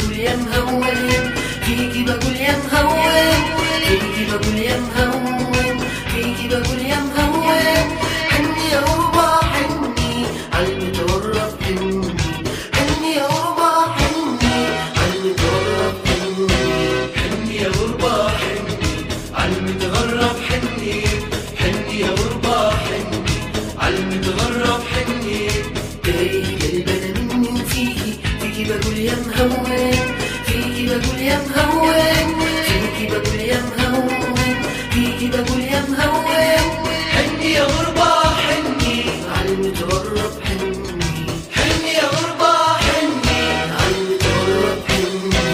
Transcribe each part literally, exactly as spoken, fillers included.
بقول يا مهون، فيكي بقول يا مهون، فيكي بقول يا مهون، فيكي بقول يا مهون. حني يا غربة حني عالمتغرب حني، حني يا غربة حني عالمتغرب حني، حني يا غربة حني عالمتغرب حني، حني يا غربة حني عالمتغرب حني. تايه قلب انا مني وفيكي، فيكي بقول يا مهون، فيكي بقول يا مهون، فيكي بقول يا مهون، فيكي بقول يا مهون. حني يا غربة حني عالمتغرب حني، حني يا غربة حني عالمتغرب حني.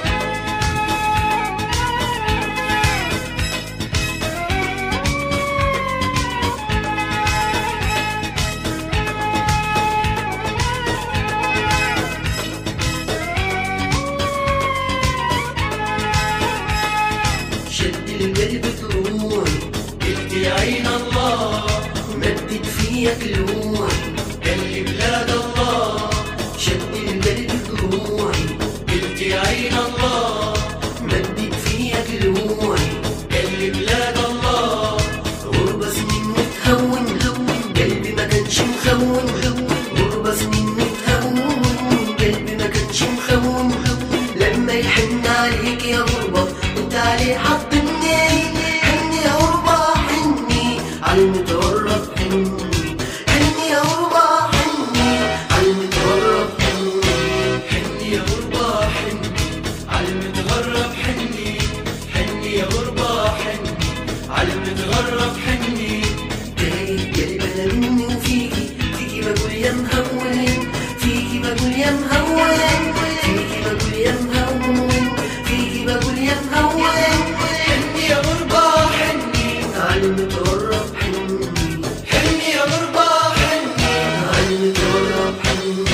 شد القلب طلوعي، قلت يا عين الله، مدد فيا كلوعي، قال لي بلاد الله. شد القلب طلوعي، قلت يا عين الله، مدد فيا كلوعي. قال لي بلاد الله. غربة سنين متهون، قلبي ما كانش مخون، غربة سنين متهون، قلبي ما كانش مخون. لما يحن عليك يا غربة انت عليه حطني، حني يا غربة حني عالمتغرب حني، حني يا غربة حني عالمتغرب حني. حني يا غربة حني عالمتغرب حني، حني يا غربة حني عالمتغرب حني. تايه قلب انا مني وفيكي، فيكي بقول يا مهون، فيكي بقول يا مهون، فيكي بقول يا مهون، فيكي بقول يا مهون. حني يا غربة حني عالمتغرب حني، حني يا غربة حني عالمتغرب حني.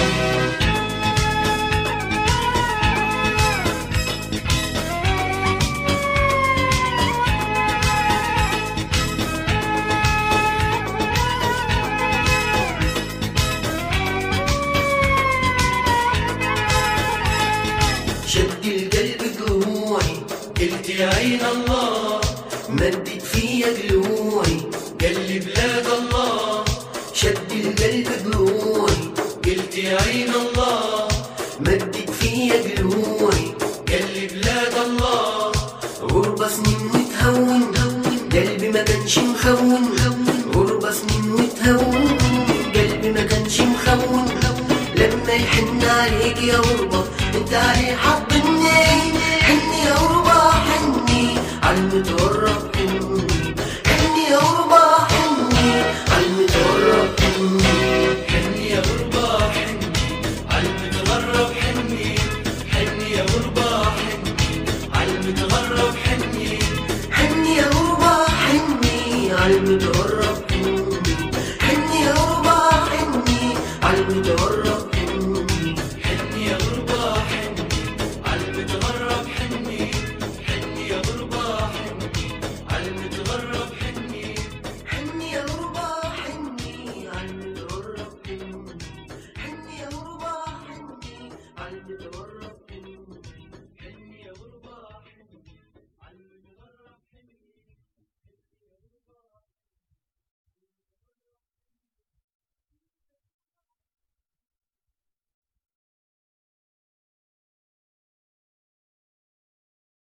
شد القلب جروعي، قلت يا عين الله، مدد فيا جلوعي، قال لي بلاد الله. شد القلب جروعي، قلت يا عين الله، مدد فيا جلوعي. قال لي بلاد الله. غربة سنين متهون، قلبي ما كانش مخون، غربة سنين متهون، قلبي ما كانش مخون. لما يحن عليك يا غربة انت عليك